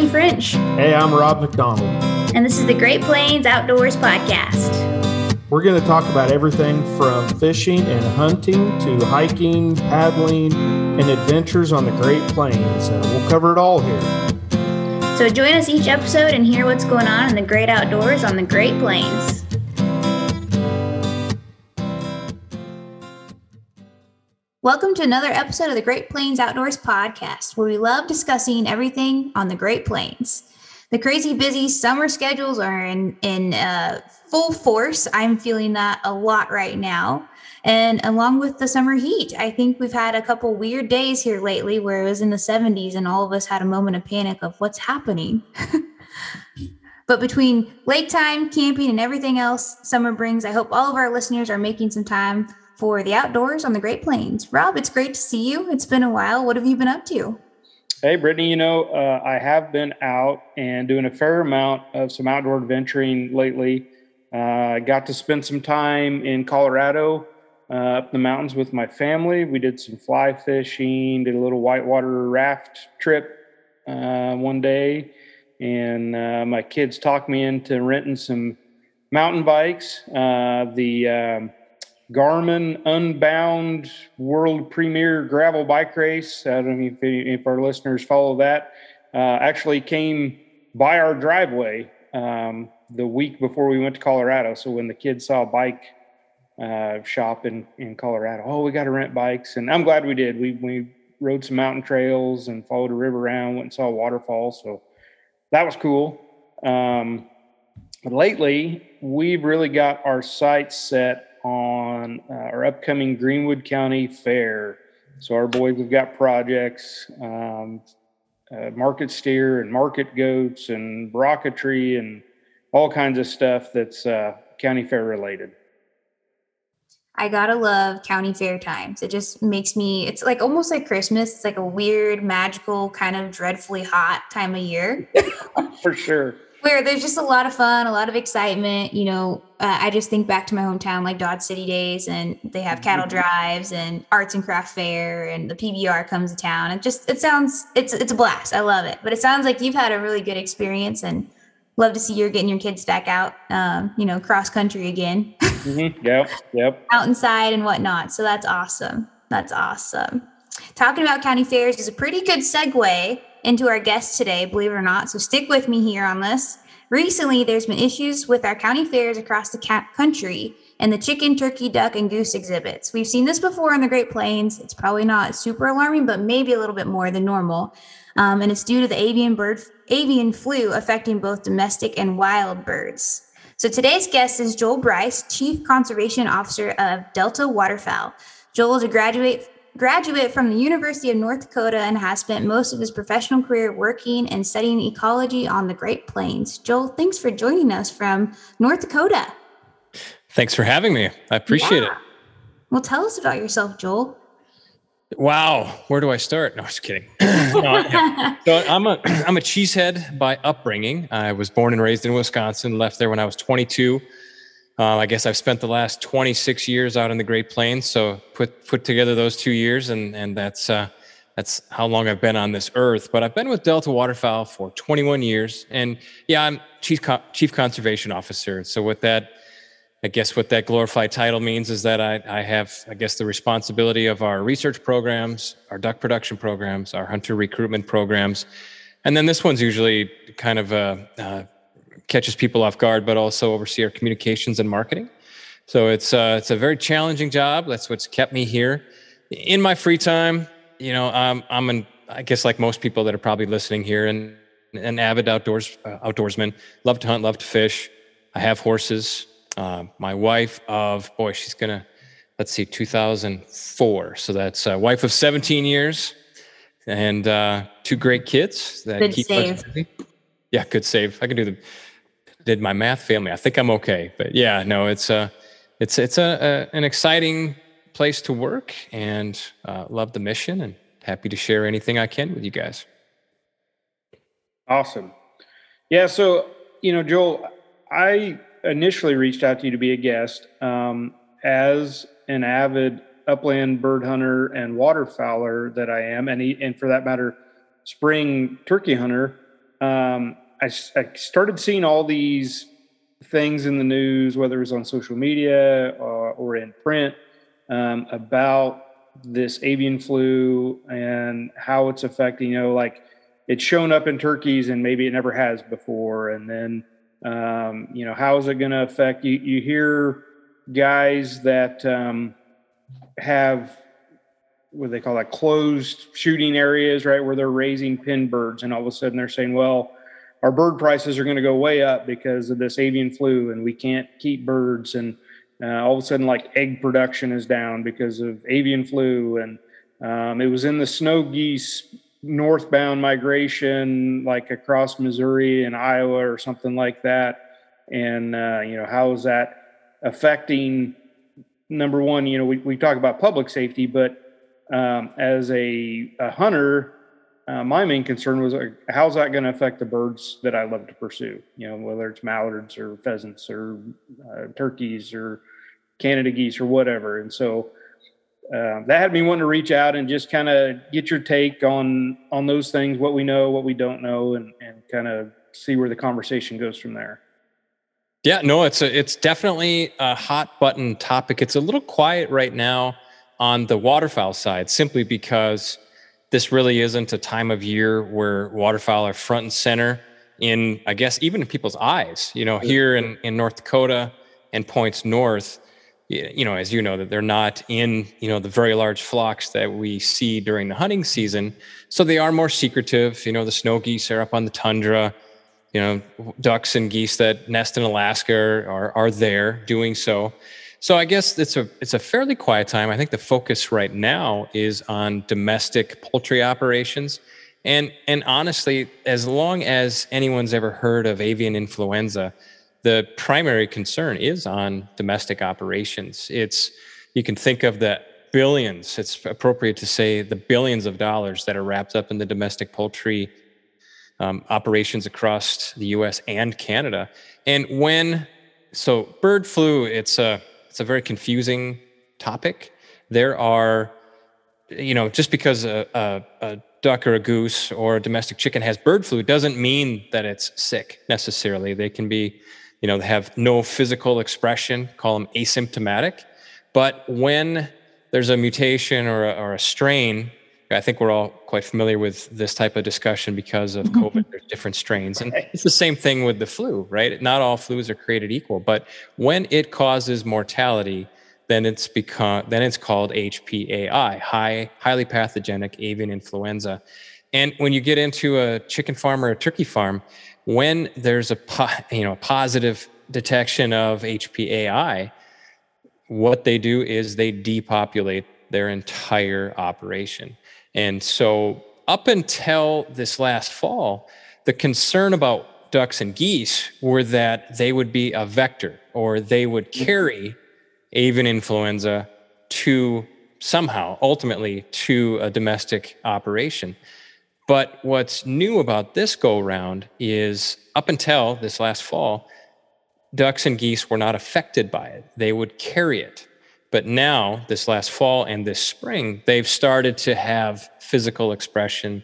Brittany French. Hey, I'm Rob McDonald. And this is the Great Plains Outdoors Podcast. We're going to talk about everything from fishing and hunting to hiking, paddling, and adventures on the Great Plains. We'll cover it all here. So join us each episode and hear what's going on in the great outdoors on the Great Plains. Welcome to another episode of the Great Plains Outdoors Podcast, where we love discussing everything on the Great Plains. The crazy busy summer schedules are in full force. I'm feeling that a lot right now. And along with the summer heat, I think we've had a couple weird days here lately where it was in the 70s and all of us had a moment of panic of what's happening. But between lake time, camping, and everything else summer brings, I hope all of our listeners are making some time for the outdoors on the Great Plains. Rob, it's great to see you. It's been a while. What have you been up to? Hey, Brittany, I have been out and doing a fair amount of some outdoor adventuring lately. I got to spend some time in Colorado, up the mountains with my family. We did some fly fishing, did a little whitewater raft trip one day, and my kids talked me into renting some mountain bikes. The Garmin Unbound World Premier Gravel Bike Race. I don't know if our listeners follow that. Actually came by our driveway the week before we went to Colorado. So when the kids saw a bike shop in Colorado, we got to rent bikes. And I'm glad we did. We rode some mountain trails and followed a river around, went and saw a waterfall. So that was cool. But lately, we've really got our sights set on our upcoming Greenwood County Fair. So our boys have got projects, market steer and market goats and rocketry and all kinds of stuff that's county fair related. I gotta love county fair times. It just makes me, it's like almost like Christmas. It's like a weird, magical, kind of dreadfully hot time of year. For sure. Where there's just a lot of fun, a lot of excitement. I just think back to my hometown, like Dodge City days, and they have cattle drives and arts and craft fair, and the PBR comes to town. It's a blast. I love it. But it sounds like you've had a really good experience, and love to see you're getting your kids back out, cross country again. Mm-hmm. Yep. Mountainside and whatnot. So that's awesome. Talking about county fairs is a pretty good segue into our guest today, believe it or not. So stick with me here on this. Recently, there's been issues with our county fairs across the country and the chicken, turkey, duck, and goose exhibits. We've seen this before in the Great Plains. It's probably not super alarming, but maybe a little bit more than normal. And it's due to the avian flu affecting both domestic and wild birds. So today's guest is Joel Bryce, Chief Conservation Officer of Delta Waterfowl. Joel is a graduate from the University of North Dakota and has spent most of his professional career working and studying ecology on the Great Plains. Joel, thanks for joining us from North Dakota. Thanks for having me. I appreciate it. Well, tell us about yourself, Joel. Wow. Where do I start? No, I'm just kidding. So I'm a cheesehead by upbringing. I was born and raised in Wisconsin, left there when I was 22. I guess I've spent the last 26 years out in the Great Plains. So put together those 2 years, and that's how long I've been on this earth. But I've been with Delta Waterfowl for 21 years, and I'm Chief Conservation Officer. So what that glorified title means is that I have, the responsibility of our research programs, our duck production programs, our hunter recruitment programs, and then this one's usually kind of catches people off guard, but also oversee our communications and marketing. So it's a very challenging job. That's what's kept me here. In my free time, I'm like most people that are probably listening here, an avid outdoorsman. Love to hunt, love to fish. I have horses. My wife of 2004. So that's a wife of 17 years and 2 great kids that good keep save. us busy. Yeah, good save. I can did my math family. I think I'm okay. But yeah, no, it's an exciting place to work, and love the mission, and happy to share anything I can with you guys. Awesome. Yeah. So, Joel, I initially reached out to you to be a guest as an avid upland bird hunter and waterfowler that I am, and for that matter, spring turkey hunter. I started seeing all these things in the news, whether it was on social media or in print, about this avian flu and how it's affecting, like it's shown up in turkeys and maybe it never has before. And then, how is it going to affect you? You hear guys that have what they call like closed shooting areas, right, where they're raising pin birds, and all of a sudden they're saying, well, our bird prices are going to go way up because of this avian flu and we can't keep birds. And all of a sudden, like egg production is down because of avian flu. And it was in the snow geese northbound migration, like across Missouri and Iowa or something like that. And, how is that affecting, number one, we talk about public safety, but as a hunter, my main concern was how's that going to affect the birds that I love to pursue, whether it's mallards or pheasants or turkeys or Canada geese or whatever. And so that had me wanting to reach out and just kind of get your take on those things, what we know, what we don't know, and kind of see where the conversation goes from there. Yeah, no, it's definitely a hot button topic. It's a little quiet right now on the waterfowl side, simply because this really isn't a time of year where waterfowl are front and center in, I guess, even in people's eyes. Here in North Dakota and points north, as you know, that they're not in, the very large flocks that we see during the hunting season. So they are more secretive. The snow geese are up on the tundra. Ducks and geese that nest in Alaska are there doing so. So I guess it's a fairly quiet time. I think the focus right now is on domestic poultry operations. And honestly, as long as anyone's ever heard of avian influenza, the primary concern is on domestic operations. You can think of the billions, it's appropriate to say the billions of dollars that are wrapped up in the domestic poultry operations across the U.S. and Canada. And so bird flu, it's a very confusing topic. There are, just because a duck or a goose or a domestic chicken has bird flu doesn't mean that it's sick necessarily. They can be, they have no physical expression, call them asymptomatic. But when there's a mutation or a strain, I think we're all quite familiar with this type of discussion because of COVID. There's different strains. And it's the same thing with the flu, right? Not all flus are created equal. But when it causes mortality, then it's called HPAI, highly pathogenic avian influenza. And when you get into a chicken farm or a turkey farm, when there's a positive detection of HPAI, what they do is they depopulate their entire operation. And so up until this last fall, the concern about ducks and geese were that they would be a vector, or they would carry avian influenza ultimately to a domestic operation. But what's new about this go round is up until this last fall, ducks and geese were not affected by it. They would carry it. But now, this last fall and this spring, they've started to have physical expression,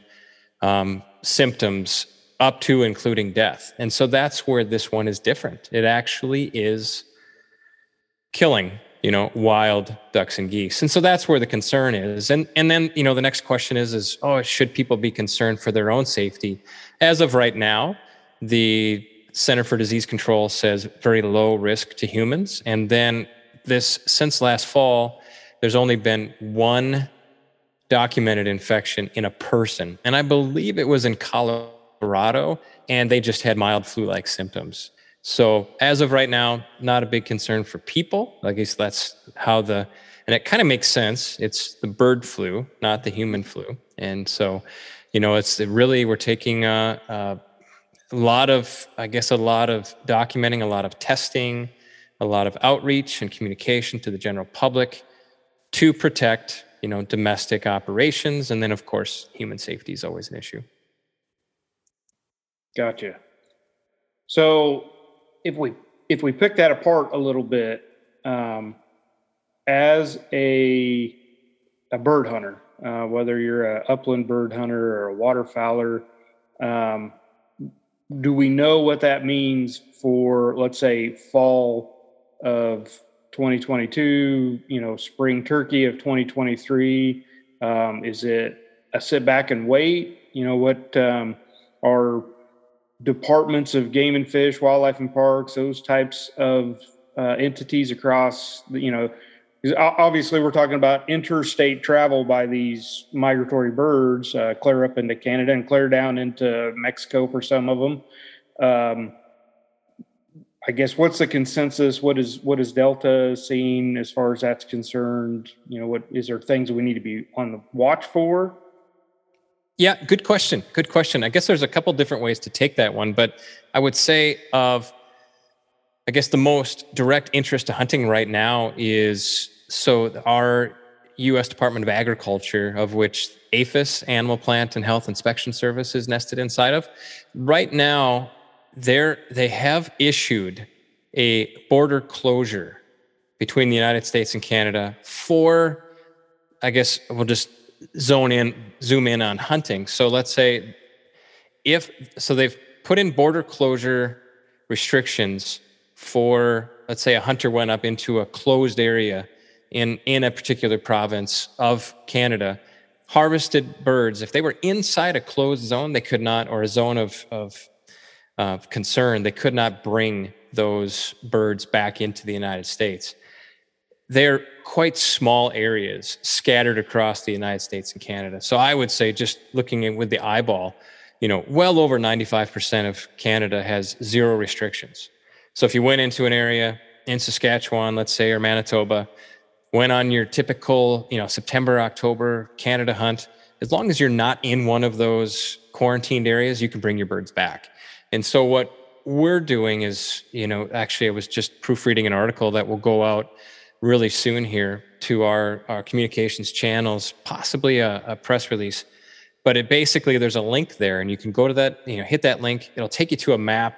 symptoms up to including death. And so that's where this one is different. It actually is killing, wild ducks and geese. And so that's where the concern is. And then, the next question is, should people be concerned for their own safety? As of right now, the Center for Disease Control says very low risk to humans. And then since last fall, there's only been one documented infection in a person. And I believe it was in Colorado, and they just had mild flu-like symptoms. So as of right now, not a big concern for people. I guess that's and it kind of makes sense. It's the bird flu, not the human flu. And so, we're taking a lot of documenting, a lot of testing, a lot of outreach and communication to the general public to protect, domestic operations. And then, of course, human safety is always an issue. Gotcha. So if we pick that apart a little bit, as a bird hunter, whether you're an upland bird hunter or a waterfowler, do we know what that means for, let's say, fall of 2022, spring turkey of 2023? Is it a sit back and wait? What are departments of game and fish, wildlife and parks, those types of entities across, because obviously we're talking about interstate travel by these migratory birds, clear up into Canada and clear down into Mexico for some of them. I guess what's the consensus? What is Delta seeing as far as that's concerned? What is there things we need to be on the watch for? Yeah, good question. Good question. I guess there's a couple different ways to take that one, but I would say I guess the most direct interest to hunting right now is, so our U.S. Department of Agriculture, of which APHIS, Animal Plant and Health Inspection Service, is nested inside of, right now, they have issued a border closure between the United States and Canada for, I guess we'll just zoom in on hunting. So let's say they've put in border closure restrictions for, let's say a hunter went up into a closed area in a particular province of Canada, harvested birds. If they were inside a closed zone, they could not, or a zone of concern, they could not bring those birds back into the United States. They're quite small areas scattered across the United States and Canada. So I would say, just looking at with the eyeball, well over 95% of Canada has zero restrictions. So if you went into an area in Saskatchewan, let's say, or Manitoba, went on your typical, September, October Canada hunt, as long as you're not in one of those quarantined areas, you can bring your birds back. And so what we're doing is, actually I was just proofreading an article that will go out really soon here to our communications channels, possibly a press release. But it basically, there's a link there and you can go to that, hit that link. It'll take you to a map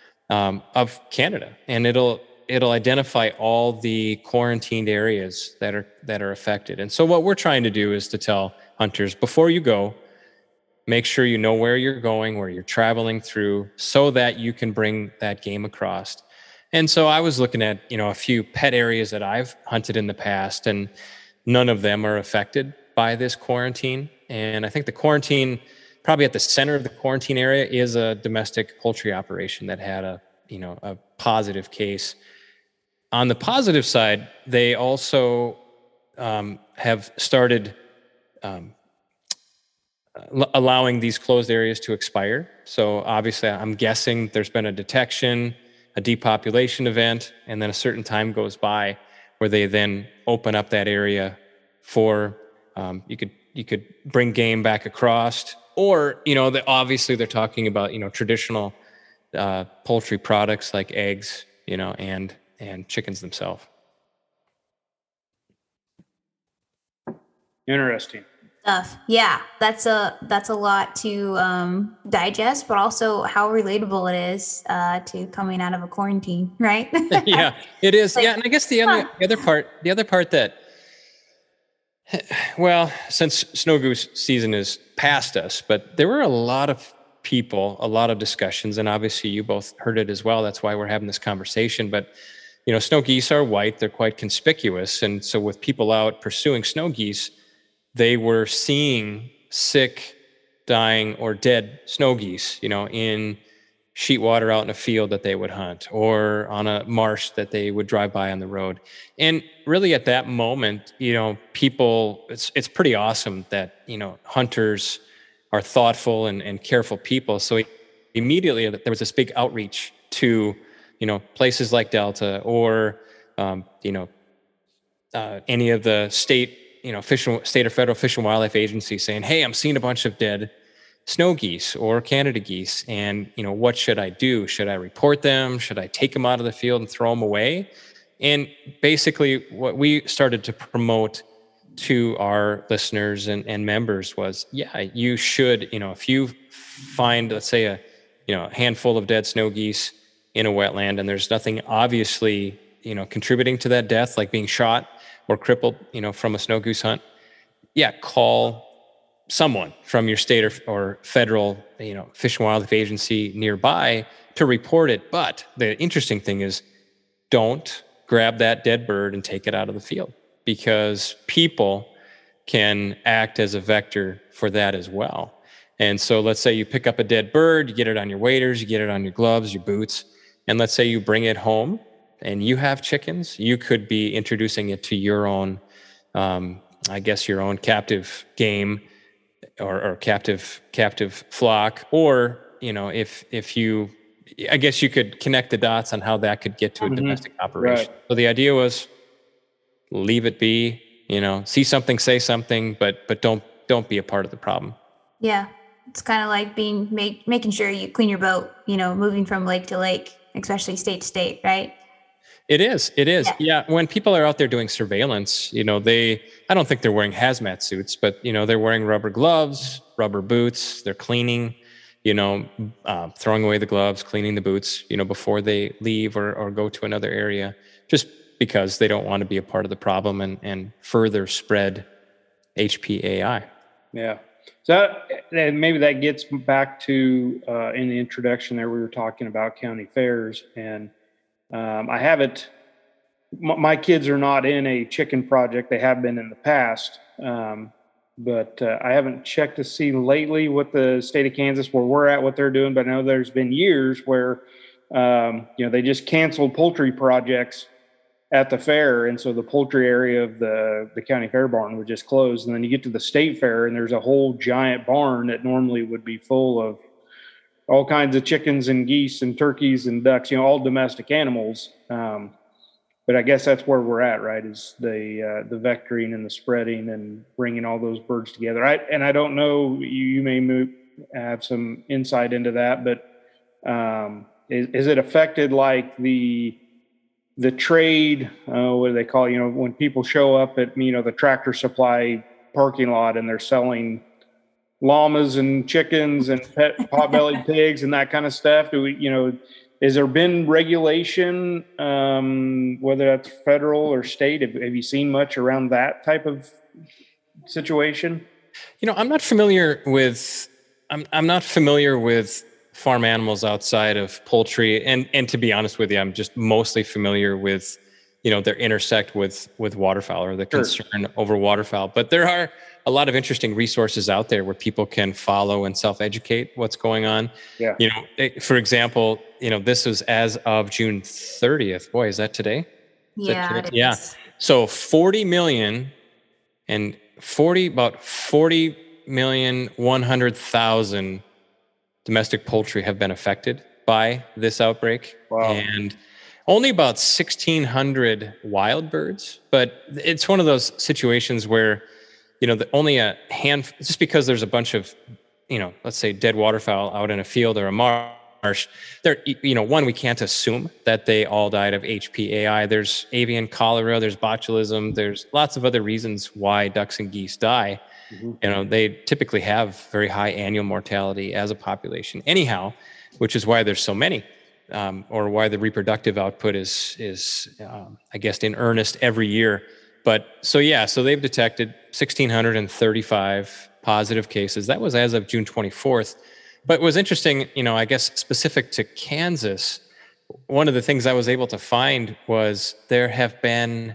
of Canada, and it'll identify all the quarantined areas that are affected. And so what we're trying to do is to tell hunters, before you go, make sure you know where you're going, where you're traveling through, so that you can bring that game across. And so I was looking at, a few pet areas that I've hunted in the past, and none of them are affected by this quarantine. And I think the quarantine, probably at the center of the quarantine area, is a domestic poultry operation that had a positive case. On the positive side, they also have started allowing these closed areas to expire. So obviously, I'm guessing there's been a detection, a depopulation event, and then a certain time goes by where they then open up that area for you could bring game back across, or obviously they're talking about traditional poultry products like eggs, and chickens themselves. Interesting stuff. Yeah, that's a lot to digest, but also how relatable it is to coming out of a quarantine, right? Yeah, it is. Yeah, and I guess the other part that, well, since snow goose season is past us, but there were a lot of people, a lot of discussions, and obviously you both heard it as well. That's why we're having this conversation. But snow geese are white; they're quite conspicuous, and so with people out pursuing snow geese, they were seeing sick, dying, or dead snow geese, in sheet water out in a field that they would hunt, or on a marsh that they would drive by on the road. And really at that moment, people, it's pretty awesome that, hunters are thoughtful and careful people. So immediately there was this big outreach to, places like Delta or, any of the state or federal fish and wildlife agencies saying, hey, I'm seeing a bunch of dead snow geese or Canada geese. And, what should I do? Should I report them? Should I take them out of the field and throw them away? And basically what we started to promote to our listeners and members was, yeah, you should, if you find, let's say a handful of dead snow geese in a wetland and there's nothing obviously, contributing to that death, like being shot or crippled, from a snow goose hunt, yeah, call someone from your state or federal, Fish and Wildlife Agency nearby to report it. But the interesting thing is, don't grab that dead bird and take it out of the field, because people can act as a vector for that as well. And so let's say you pick up a dead bird, you get it on your waders, you get it on your gloves, your boots, and let's say you bring it home and you have chickens, you could be introducing it to your own, your own captive game or captive flock. Or, if you, I guess you could connect the dots on how that could get to a domestic operation. Right. So the idea was leave it be, see something, say something, but don't be a part of the problem. Yeah. It's kind of like making sure you clean your boat, moving from lake to lake, especially state to state, right? It is. Yeah. When people are out there doing surveillance, I don't think they're wearing hazmat suits, but, they're wearing rubber gloves, rubber boots, they're cleaning, throwing away the gloves, cleaning the boots, before they leave or go to another area, just because they don't want to be a part of the problem and further spread HPAI. Yeah. So maybe that gets back to in the introduction there, we were talking about county fairs, and I haven't. My kids are not in a chicken project. They have been in the past, but I haven't checked to see lately what the state of Kansas, where we're at, what they're doing. But I know there's been years where they just canceled poultry projects at the fair, and so the poultry area of the county fair barn would just close. And then you get to the state fair, and there's a whole giant barn that normally would be full of all kinds of chickens and geese and turkeys and ducks, all domestic animals. But I guess that's where we're at, right? Is the vectoring and the spreading and bringing all those birds together. I don't know, you may have some insight into that, but is it affected like the trade, what do they call it? When people show up at, the Tractor Supply parking lot and they're selling llamas and chickens and pot-bellied pigs and that kind of stuff. Has there been regulation, whether that's federal or state? Have you seen much around that type of situation? I'm not familiar with farm animals outside of poultry. And to be honest with you, I'm just mostly familiar with, their intersect with waterfowl, or the concern over waterfowl. But there are a lot of interesting resources out there where people can follow and self-educate what's going on. Yeah. For example, this was as of June 30th. Boy, is that today? Yeah. So 40,100,000 domestic poultry have been affected by this outbreak. Wow. And only about 1,600 wild birds. But it's one of those situations where, only a handful, just because there's a bunch of, let's say dead waterfowl out in a field or a marsh, we can't assume that they all died of HPAI. There's avian cholera, there's botulism, there's lots of other reasons why ducks and geese die. Mm-hmm. They typically have very high annual mortality as a population anyhow, which is why there's so many, or why the reproductive output is I guess in earnest every year. But so they've detected 1,635 positive cases. That was as of June 24th. But it was interesting, I guess specific to Kansas, one of the things I was able to find was there have been,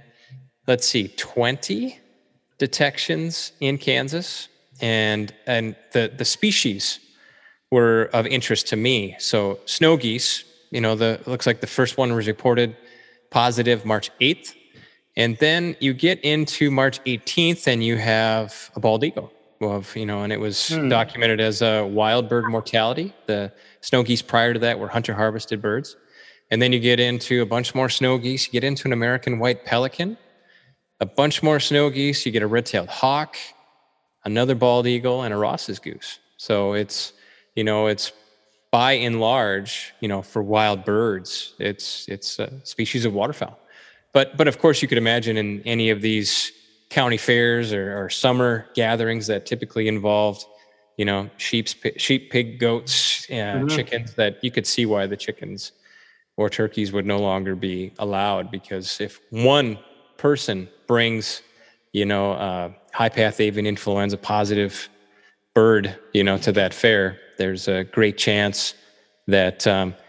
20 detections in Kansas, and the species were of interest to me. So snow geese, looks like the first one was reported positive March 8th. And then you get into March 18th and you have a bald eagle and it was documented as a wild bird mortality. The snow geese prior to that were hunter harvested birds. And then you get into a bunch more snow geese, you get into an American white pelican, a bunch more snow geese, you get a red-tailed hawk, another bald eagle, and a Ross's goose. So it's by and large, for wild birds, it's a species of waterfowl. But of course, you could imagine in any of these county fairs or summer gatherings that typically involved, sheep, pig, goats, chickens, that you could see why the chickens or turkeys would no longer be allowed. Because if one person brings, high path avian influenza positive bird, to that fair, there's a great chance that,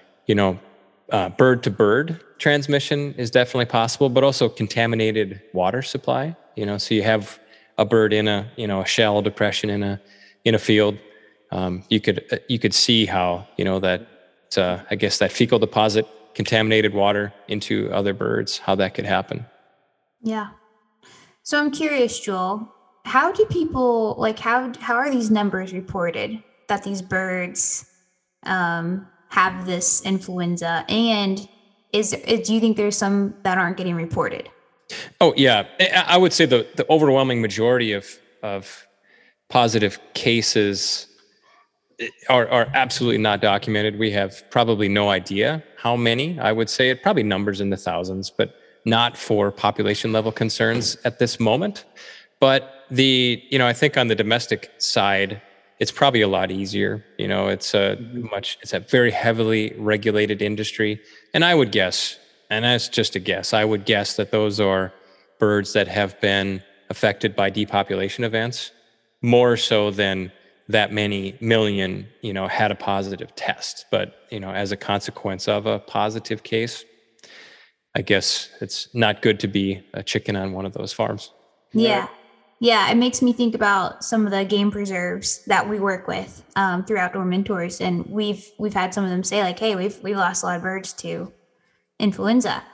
bird to bird transmission is definitely possible, but also contaminated water supply, so you have a bird in a shallow depression in a field. You could see how, that, I guess that fecal deposit contaminated water into other birds, how that could happen. Yeah. So I'm curious, Joel, how do people, how are these numbers reported that these birds have this influenza? And do you think there's some that aren't getting reported? Oh, yeah. I would say the overwhelming majority of positive cases are absolutely not documented. We have probably no idea how many. I would say it probably numbers in the thousands, but not for population level concerns at this moment. But I think on the domestic side, it's probably a lot easier. It's a very heavily regulated industry. And I would guess, and that's just a guess, I would guess that those are birds that have been affected by depopulation events more so than that many million, had a positive test. But, as a consequence of a positive case, I guess it's not good to be a chicken on one of those farms. Yeah. Yeah. It makes me think about some of the game preserves that we work with through Outdoor Mentors. And we've had some of them say hey, we've lost a lot of birds to influenza.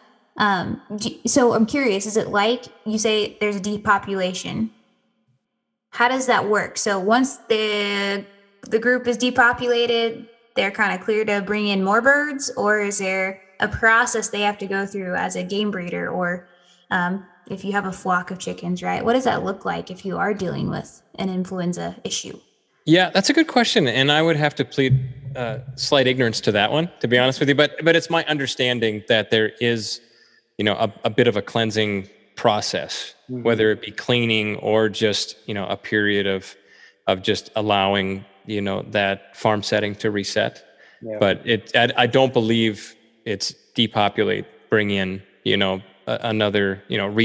So I'm curious, is it like you say there's a depopulation? How does that work? So once the group is depopulated, they're kind of clear to bring in more birds, or is there a process they have to go through as a game breeder, or if you have a flock of chickens, right? What does that look like if you are dealing with an influenza issue? Yeah, that's a good question. And I would have to plead slight ignorance to that one, to be honest with you. But it's my understanding that there is, a bit of a cleansing process, whether it be cleaning or just, a period of just allowing, that farm setting to reset. Yeah. But I don't believe it's depopulate, bring in, another,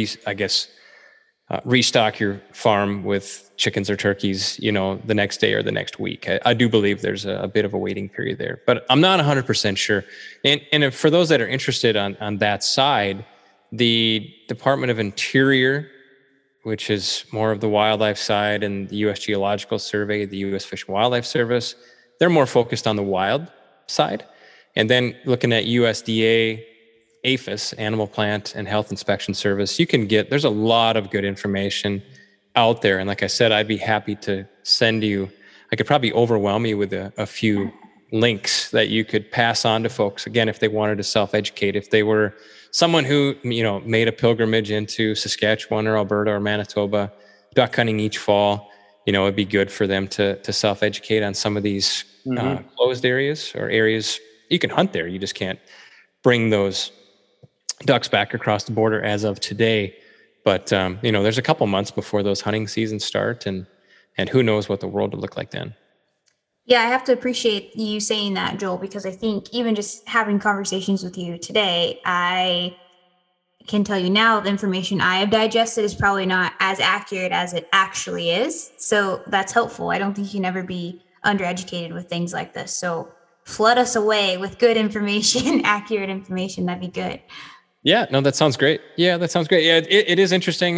restock your farm with chickens or turkeys, the next day or the next week. I do believe there's a bit of a waiting period there, but I'm not 100% sure. And for those that are interested on that side, the Department of Interior, which is more of the wildlife side, and the U.S. Geological Survey, the U.S. Fish and Wildlife Service, they're more focused on the wild side. And then looking at USDA, APHIS, Animal Plant and Health Inspection Service, there's a lot of good information out there. And like I said, I'd be happy to send you, I could probably overwhelm you with a few links that you could pass on to folks, again, if they wanted to self-educate, if they were someone who, made a pilgrimage into Saskatchewan or Alberta or Manitoba, duck hunting each fall, it'd be good for them to self-educate on some of these closed areas or areas. You can hunt there, you just can't bring those ducks back across the border as of today. But, there's a couple months before those hunting seasons start, and who knows what the world would look like then. Yeah, I have to appreciate you saying that, Joel, because I think even just having conversations with you today, I can tell you now the information I have digested is probably not as accurate as it actually is. So that's helpful. I don't think you can ever be undereducated with things like this. So flood us away with good information, accurate information. That'd be good. Yeah, no, that sounds great. Yeah, it is interesting.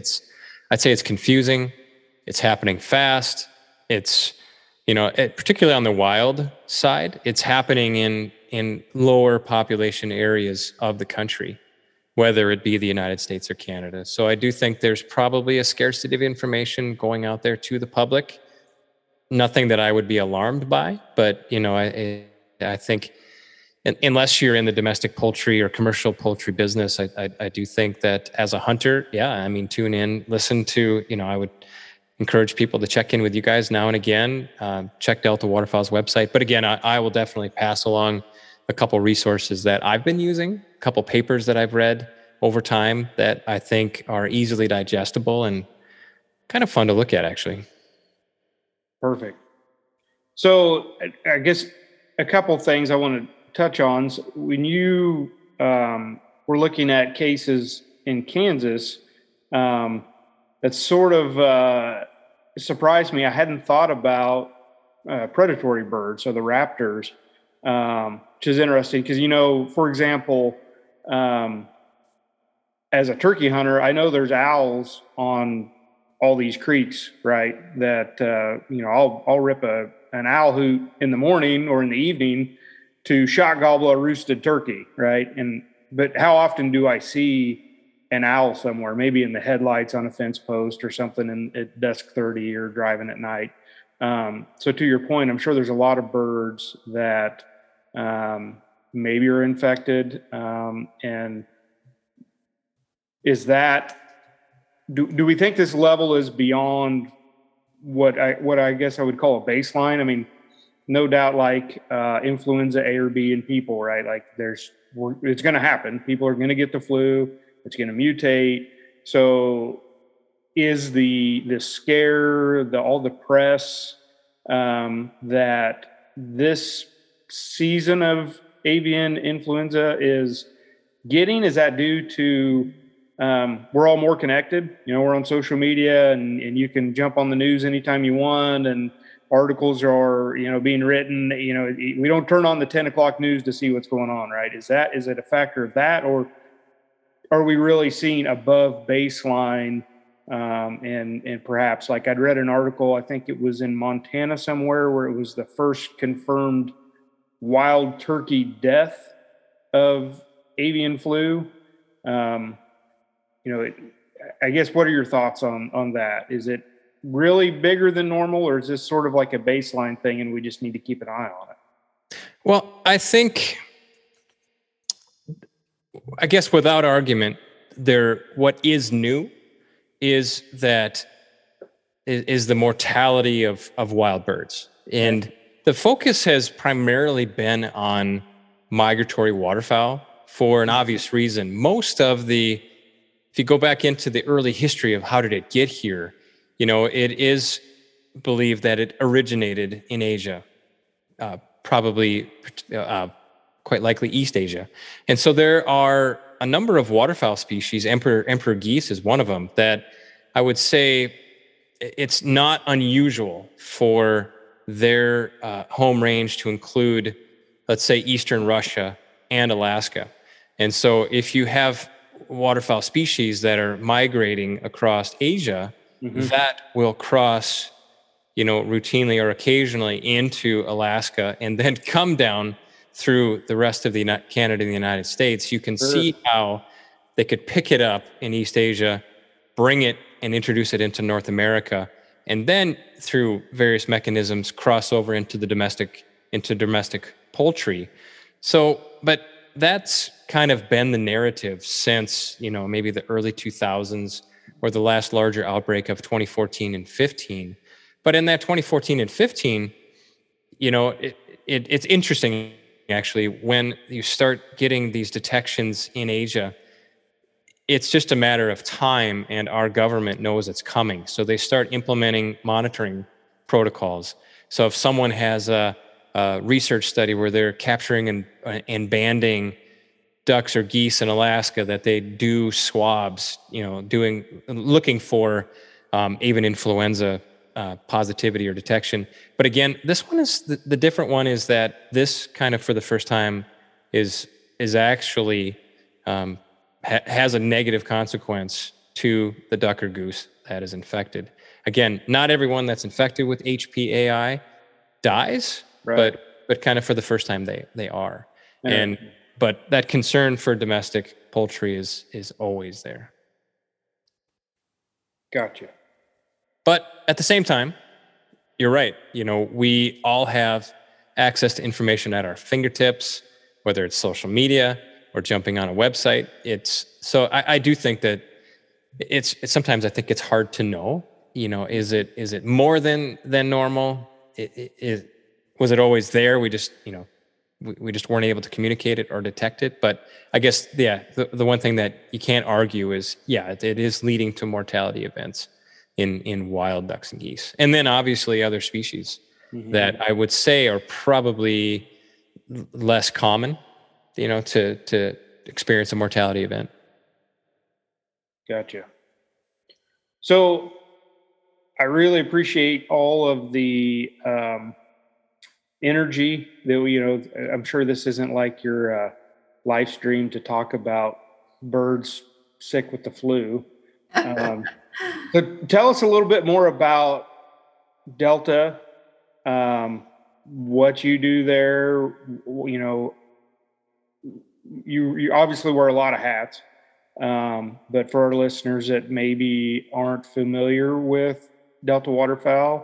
I'd say it's confusing. It's happening fast. It's, particularly on the wild side, it's happening in lower population areas of the country, whether it be the United States or Canada. So I do think there's probably a scarcity of information going out there to the public. Nothing that I would be alarmed by, but, I think unless you're in the domestic poultry or commercial poultry business, I do think that as a hunter, tune in, listen to, I would encourage people to check in with you guys now and again, check Delta Waterfowl's website. But again, I will definitely pass along a couple resources that I've been using, a couple papers that I've read over time that I think are easily digestible and kind of fun to look at, actually. Perfect. So I guess a couple things I want to touch on. So when you were looking at cases in Kansas, that's sort of surprised me. I hadn't thought about predatory birds, so the raptors, which is interesting because, for example, as a turkey hunter, I know there's owls on all these creeks, right? That, I'll rip an owl hoot in the morning or in the evening to shot gobble a roosted turkey, right? But how often do I see an owl somewhere, maybe in the headlights on a fence post or something at dusk 30 or driving at night? So to your point, I'm sure there's a lot of birds that maybe are infected. And is that, do we think this level is beyond what I guess I would call a baseline? I mean, no doubt, like influenza A or B in people, right? Like it's going to happen. People are going to get the flu. It's going to mutate. So is the scare, all the press that this season of avian influenza is getting, is that due to we're all more connected? We're on social media and you can jump on the news anytime you want, and articles are, being written. We don't turn on the 10 o'clock news to see what's going on, right? Is it a factor of that, or are we really seeing above baseline? And perhaps, like, I'd read an article, I think it was in Montana somewhere, where it was the first confirmed wild turkey death of avian flu. I guess, what are your thoughts on that? Is it really bigger than normal, or is this sort of like a baseline thing and we just need to keep an eye on it? Well, I guess without argument, what is new is that is the mortality of wild birds. And the focus has primarily been on migratory waterfowl for an obvious reason. If you go back into the early history of how did it get here, it is believed that it originated in Asia, probably quite likely East Asia. And so there are a number of waterfowl species, emperor geese is one of them, that I would say it's not unusual for their home range to include, let's say, Eastern Russia and Alaska. And so if you have waterfowl species that are migrating across Asia, that will cross, routinely or occasionally into Alaska and then come down through the rest of Canada and the United States. You can see how they could pick it up in East Asia, bring it and introduce it into North America, and then through various mechanisms cross over into domestic poultry. So, but that's kind of been the narrative since, maybe the early 2000s, or the last larger outbreak of 2014 and 15. But in that 2014 and 15, it's interesting, actually, when you start getting these detections in Asia, it's just a matter of time, and our government knows it's coming. So they start implementing monitoring protocols. So if someone has a research study where they're capturing and banding ducks or geese in Alaska, that they do swabs, looking for avian influenza positivity or detection. But again, this one is the different one is that this kind of, for the first time, is actually has a negative consequence to the duck or goose that is infected. Again, not everyone that's infected with HPAI dies, right. but kind of for the first time they are. Yeah. But that concern for domestic poultry is always there. Gotcha. But at the same time, you're right. We all have access to information at our fingertips, whether it's social media or jumping on a website. So I do think that it's sometimes I think it's hard to know. Is it more than normal? Was it always there? We just we just weren't able to communicate it or detect it. But I guess, the one thing that you can't argue is, it is leading to mortality events in wild ducks and geese. And then obviously other species that I would say are probably less common, to experience a mortality event. Gotcha. So I really appreciate all of the energy that I'm sure this isn't like your live stream to talk about birds sick with the flu. So tell us a little bit more about Delta, what you do there. You obviously wear a lot of hats, but for our listeners that maybe aren't familiar with Delta Waterfowl,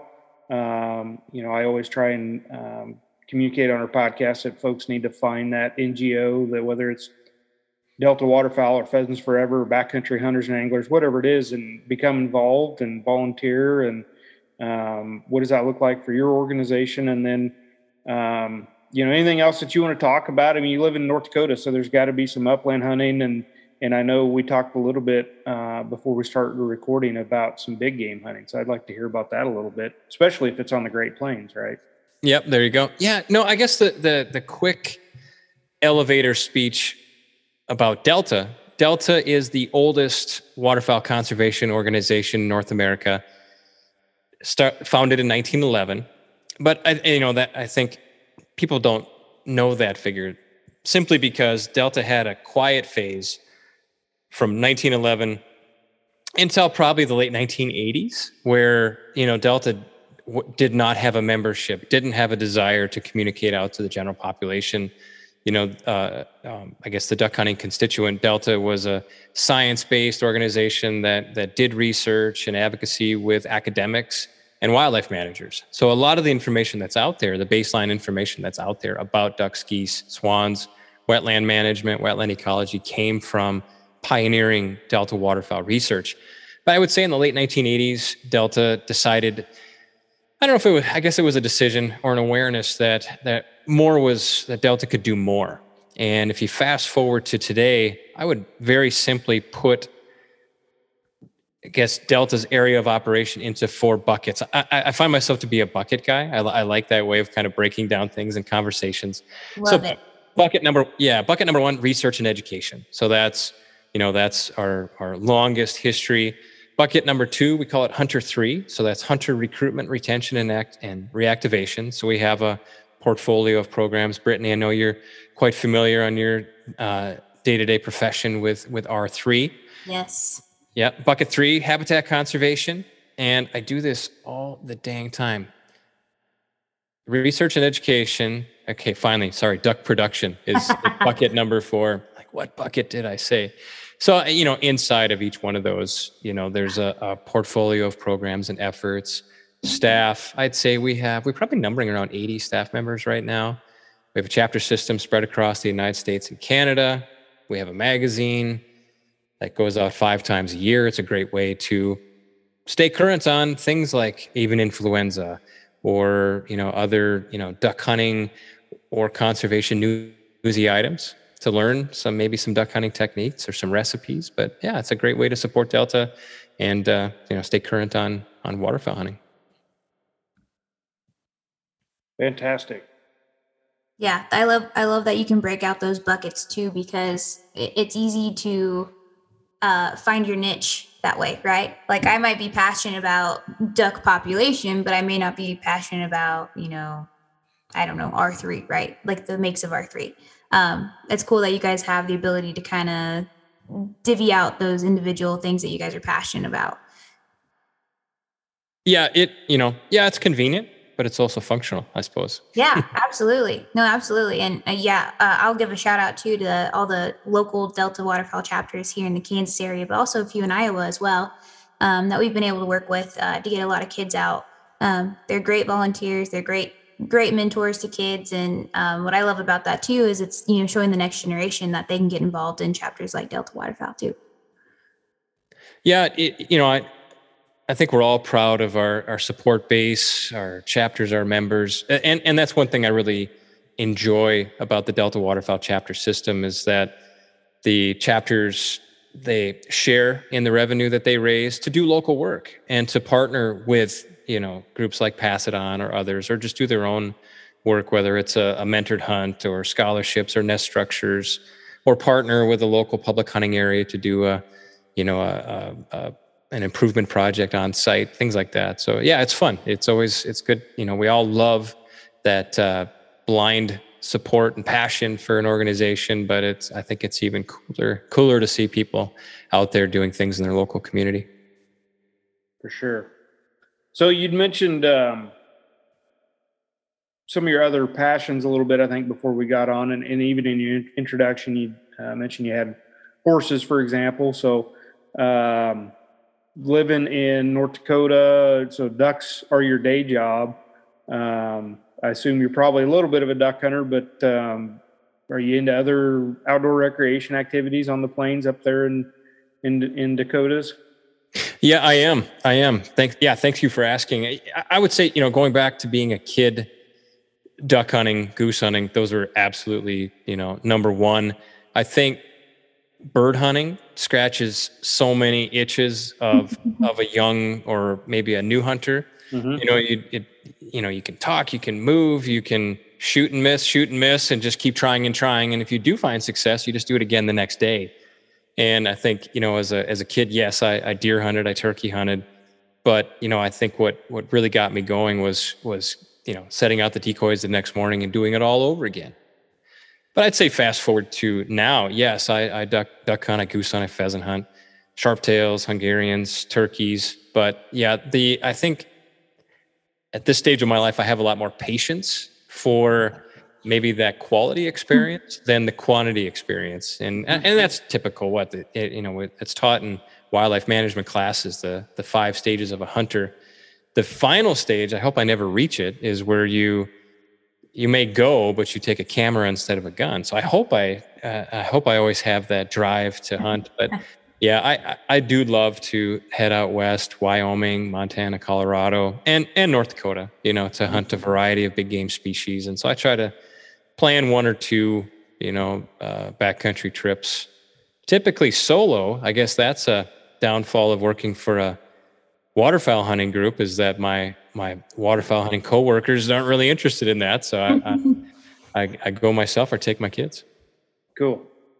I always try and communicate on our podcast that folks need to find that NGO, that whether it's Delta Waterfowl or Pheasants Forever or Backcountry Hunters and Anglers, whatever it is, and become involved and volunteer. And what does that look like for your organization? And then, anything else that you want to talk about? I mean, you live in North Dakota, so there's got to be some upland hunting. And I know we talked a little bit before we started recording about some big game hunting. So I'd like to hear about that a little bit, especially if it's on the Great Plains, right? Yep, there you go. Yeah, no, I guess the quick elevator speech about Delta. Delta is the oldest waterfowl conservation organization in North America, founded in 1911. But I think people don't know that figure simply because Delta had a quiet phase from 1911 until probably the late 1980s, where Delta did not have a membership, didn't have a desire to communicate out to the general population. I guess the duck hunting constituent, Delta was a science-based organization that did research and advocacy with academics and wildlife managers. So a lot of the information that's out there, the baseline information that's out there about ducks, geese, swans, wetland management, wetland ecology, came from pioneering Delta waterfowl research. But I would say in the late 1980s, Delta decided, I don't know if it was, I guess it was a decision or an awareness that Delta could do more. And if you fast forward to today, I would very simply put, I guess, Delta's area of operation into 4 buckets. I find myself to be a bucket guy. I like that way of kind of breaking down things in conversations. Love it. Bucket number 1, research and education. So that's our longest history. Bucket number 2, we call it Hunter 3. So that's hunter recruitment, retention, and reactivation. So we have a portfolio of programs. Brittany, I know you're quite familiar on your day-to-day profession with R3. Yes. Yeah. Bucket 3, habitat conservation. And I do this all the dang time. Research and education. Okay, finally. Sorry. Duck production is bucket number 4. Like, what bucket did I say? So, inside of each one of those, there's a portfolio of programs and efforts. Staff, I'd say we're probably numbering around 80 staff members right now. We have a chapter system spread across the United States and Canada. We have a magazine that goes out 5 times a year. It's a great way to stay current on things like avian influenza or, other, duck hunting or conservation newsy items, to learn maybe some duck hunting techniques or some recipes. But yeah, it's a great way to support Delta and, stay current on waterfowl hunting. Fantastic. Yeah, I love that you can break out those buckets too, because it's easy to find your niche that way, right? Like, I might be passionate about duck population, but I may not be passionate about, I don't know, R3, right? Like the makes of R3. It's cool that you guys have the ability to kind of divvy out those individual things that you guys are passionate about. Yeah, it's convenient, but it's also functional, I suppose. Yeah, absolutely. No, absolutely. And I'll give a shout out too to all the local Delta Waterfowl chapters here in the Kansas area, but also a few in Iowa as well, that we've been able to work with to get a lot of kids out. They're great volunteers. They're great mentors to kids. And what I love about that too is it's, showing the next generation that they can get involved in chapters like Delta Waterfowl too. Yeah, I think we're all proud of our support base, our chapters, our members. And that's one thing I really enjoy about the Delta Waterfowl chapter system, is that the chapters, they share in the revenue that they raise to do local work and to partner with, groups like Pass It On or others, or just do their own work, whether it's a mentored hunt or scholarships or nest structures, or partner with a local public hunting area to do an an improvement project on site, things like that. So yeah, it's fun. It's good. We all love that blind support and passion for an organization, but I think it's even cooler to see people out there doing things in their local community. For sure. So you'd mentioned some of your other passions a little bit, I think, before we got on, and even in your introduction, you mentioned you had horses, for example. So living in North Dakota, so ducks are your day job. I assume you're probably a little bit of a duck hunter, but are you into other outdoor recreation activities on the plains up there in Dakotas? Yeah, I am. Thank you for asking. I would say, going back to being a kid, duck hunting, goose hunting, those were absolutely, number one. I think bird hunting scratches so many itches of a young or maybe a new hunter. Mm-hmm. You can talk, you can move, you can shoot and miss, and just keep trying and trying. And if you do find success, you just do it again the next day. And I think, as a kid, yes, I deer hunted, I turkey hunted, but I think what really got me going was setting out the decoys the next morning and doing it all over again. But I'd say fast forward to now, yes, I duck hunt, I goose hunt, I pheasant hunt, sharptails, Hungarians, turkeys. But yeah, I think at this stage of my life, I have a lot more patience for maybe that quality experience than the quantity experience. And that's typical. It's taught in wildlife management classes, the 5 stages of a hunter. The final stage, I hope I never reach it, is where you may go, but you take a camera instead of a gun. So I hope I always have that drive to hunt. But yeah, I do love to head out west, Wyoming, Montana, Colorado, and North Dakota, to hunt a variety of big game species. And so I try to plan 1 or 2, backcountry trips, typically solo. I guess that's a downfall of working for a waterfowl hunting group, is that my waterfowl hunting coworkers aren't really interested in that. So I go myself or take my kids. Cool.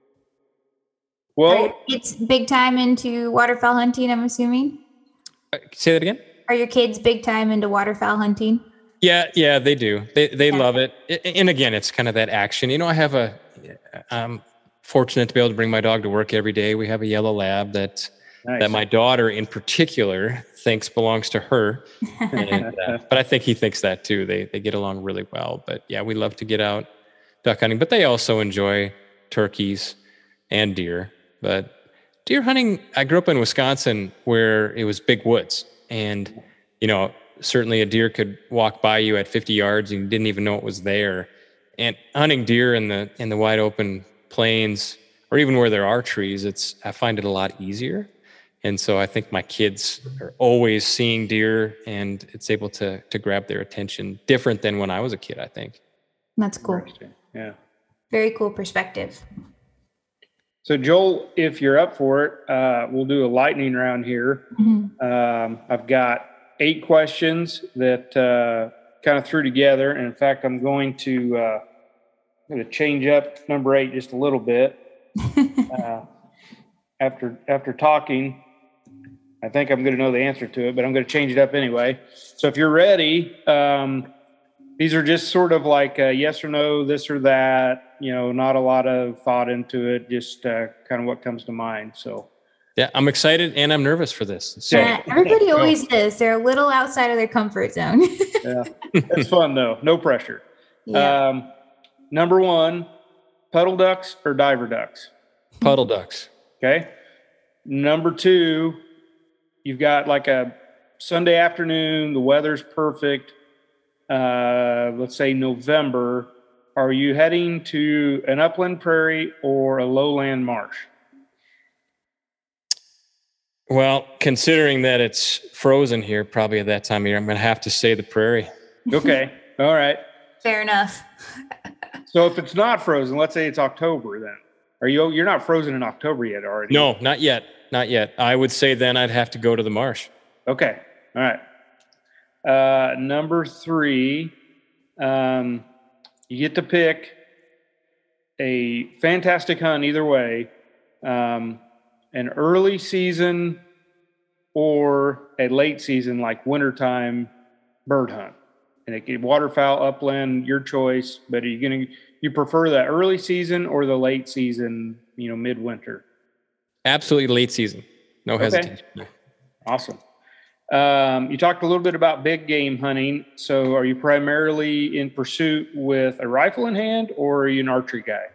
Well, it's big time into waterfowl hunting, I'm assuming. Say that again. Are your kids big time into waterfowl hunting? Yeah, they do. They love it. And again, it's kind of that action. I'm fortunate to be able to bring my dog to work every day. We have a yellow lab that my daughter in particular thinks belongs to her. But I think he thinks that too. They get along really well. But yeah, we love to get out duck hunting, but they also enjoy turkeys and deer. But deer hunting, I grew up in Wisconsin where it was big woods, and certainly a deer could walk by you at 50 yards and you didn't even know it was there. And hunting deer in the wide open plains, or even where there are trees, I find it a lot easier. And so I think my kids are always seeing deer, and it's able to grab their attention different than when I was a kid, I think. That's cool. Yeah. Very cool perspective. So Joel, if you're up for it, we'll do a lightning round here. Mm-hmm. I've got 8 questions that kind of threw together. And in fact, I'm going to change up number 8 just a little bit. After talking, I think I'm going to know the answer to it, but I'm going to change it up anyway. So if you're ready, these are just sort of like a yes or no, this or that, not a lot of thought into it, just kind of what comes to mind. So yeah, I'm excited and I'm nervous for this. So. Yeah, everybody always is. They're a little outside of their comfort zone. Yeah, it's fun though. No pressure. Yeah. Number 1, puddle ducks or diver ducks? Puddle ducks. Okay. Number 2, you've got like a Sunday afternoon, the weather's perfect. Let's say November. Are you heading to an upland prairie or a lowland marsh? Well, considering that it's frozen here, probably at that time of year, I'm going to have to say the prairie. Okay. All right. Fair enough. So if it's not frozen, let's say it's October, then you're not frozen in October yet, are you? No, not yet. Not yet. I would say then I'd have to go to the marsh. Okay. All right. Number 3, you get to pick a fantastic hunt either way. An early season or a late season like wintertime bird hunt? And it could waterfowl, upland, your choice. But are you prefer the early season or the late season? Midwinter. Absolutely late season. No hesitation. Awesome. You talked a little bit about big game hunting. So are you primarily in pursuit with a rifle in hand, or are you an archery guy?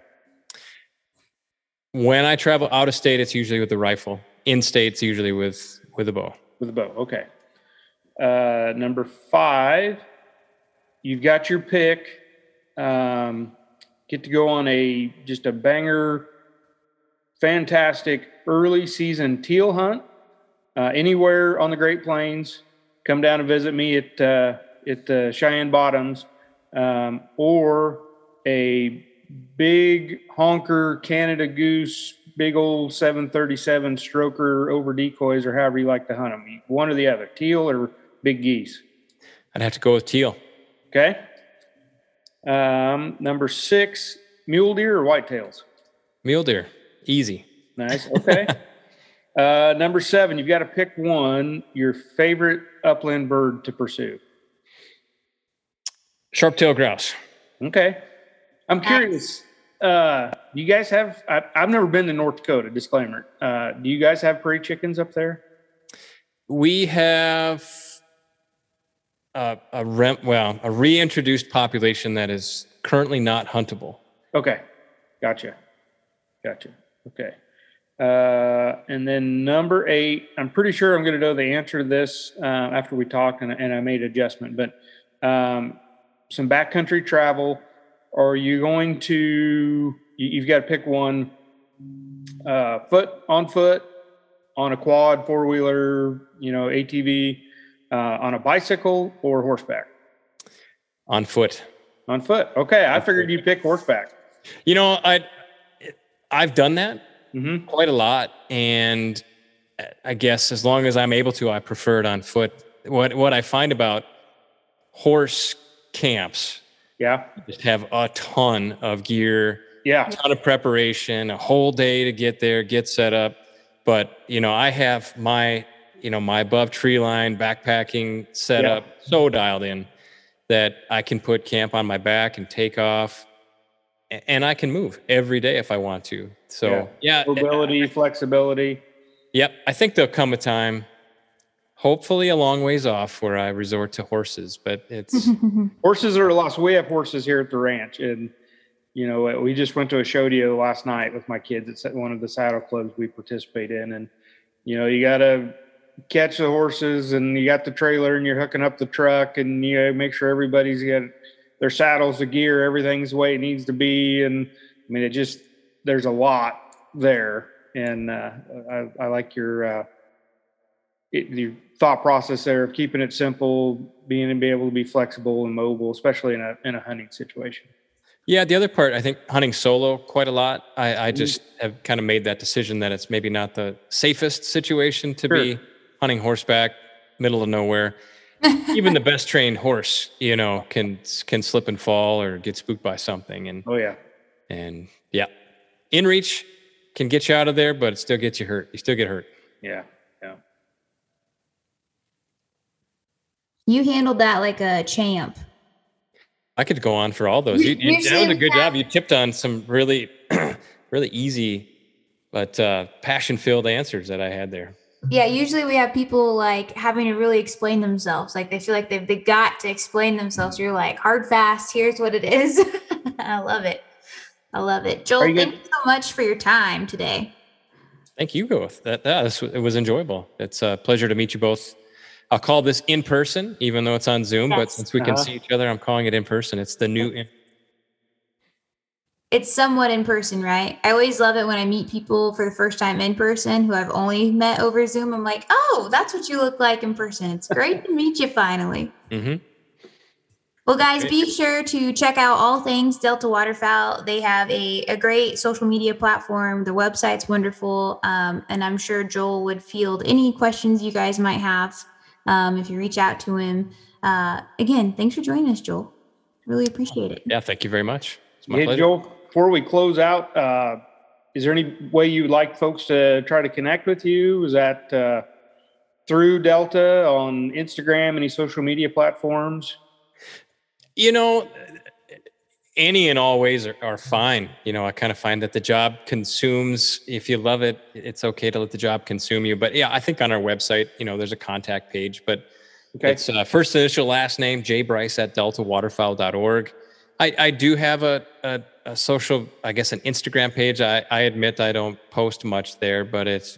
When I travel out of state, it's usually with the rifle. In state, it's usually with a bow. With a bow, okay. Number 5, you've got your pick. Get to go on just a banger, fantastic early season teal hunt. Anywhere on the Great Plains, come down and visit me at the Cheyenne Bottoms, or a big honker Canada goose, big old 737 stroker over decoys, or however you like to hunt them. One or the other, teal or big geese. I'd have to go with teal. Okay. Number 6, mule deer or whitetails? Mule deer, easy. Nice. Okay. Number 7, you've got to pick one, your favorite upland bird to pursue. Sharp-tailed grouse. Okay. I'm curious. You guys have, I've never been to North Dakota, disclaimer. Do you guys have prairie chickens up there? We have a reintroduced population that is currently not huntable. Okay. Gotcha. Okay. And then number 8, I'm pretty sure I'm going to know the answer to this after we talk, and I made an adjustment, but some backcountry travel. Are you going to, you've got to pick one, on foot, on a quad, 4-wheeler, ATV, on a bicycle or horseback? On foot. On foot. Okay. I figured you'd pick horseback. I've done that. Mm-hmm. Quite a lot, and I guess as long as I'm able to, I prefer it on foot. What I find about horse camps, just have a ton of gear, a ton of preparation, a whole day to get there, get set up. But I have my above tree line backpacking setup so dialed in that I can put camp on my back and take off. And I can move every day if I want to. So, mobility, flexibility. Yep. I think there'll come a time, hopefully a long ways off, where I resort to horses. But it's horses are lost. We have horses here at the ranch, and we just went to a show deal last night with my kids. It's at one of the saddle clubs we participate in, and you got to catch the horses, and you got the trailer, and you're hooking up the truck, and you make sure everybody's got their saddles, the gear, everything's the way it needs to be. And I mean, there's a lot there. And I like your thought process there of keeping it simple, be able to be flexible and mobile, especially in a hunting situation. Yeah. The other part, I think hunting solo quite a lot. I just have kind of made that decision that it's maybe not the safest situation to be hunting horseback, middle of nowhere. Even the best trained horse, can slip and fall or get spooked by something. And in reach can get you out of there, but it still gets you hurt. You still get hurt. Yeah. You handled that like a champ. I could go on for all those. That was a good job. You tipped on some really, really easy, but passion-filled answers that I had there. Yeah, usually we have people like having to really explain themselves. Like they feel like they've got to explain themselves. You're like, hard, fast, here's what it is. I love it. Joel, thank you so much for your time today. Thank you both. It was enjoyable. It's a pleasure to meet you both. I'll call this in person, even though it's on Zoom, but since we can see each other, I'm calling it in person. It's the new It's somewhat in person, right? I always love it when I meet people for the first time in person who I've only met over Zoom. I'm like, oh, that's what you look like in person. It's great to meet you finally. Mm-hmm. Well, guys, be sure to check out all things Delta Waterfowl. They have a great social media platform. The website's wonderful. And I'm sure Joel would field any questions you guys might have if you reach out to him. Again, thanks for joining us, Joel. Really appreciate it. Yeah, thank you very much. It's my pleasure. Joel, before we close out, is there any way you'd like folks to try to connect with you? Is that through Delta on Instagram, any social media platforms? Any and all ways are fine. I kind of find that the job consumes. If you love it, it's okay to let the job consume you. But yeah, I think on our website, there's a contact page, but it's first initial, last name, jbryce@deltawaterfowl.org. I do have a social, I guess, an Instagram page. I admit I don't post much there, but it's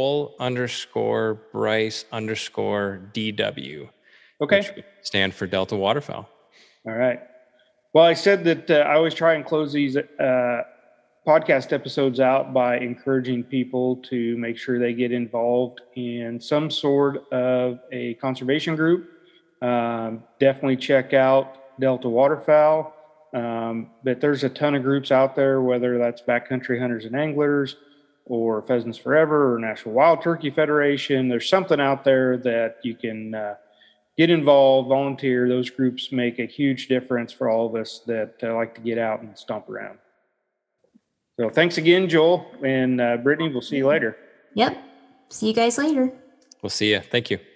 Joel_Bryce_DW. Okay. Which would stand for Delta Waterfowl. All right. Well, I said that I always try and close these podcast episodes out by encouraging people to make sure they get involved in some sort of a conservation group. Definitely check out Delta Waterfowl. But there's a ton of groups out there, whether that's Backcountry Hunters and Anglers or Pheasants Forever or National Wild Turkey Federation. There's something out there that you can get involved, volunteer. Those groups make a huge difference for all of us that like to get out and stomp around. So thanks again, Joel. And Brittany, we'll see you later. Yep. See you guys later. We'll see you. Thank you.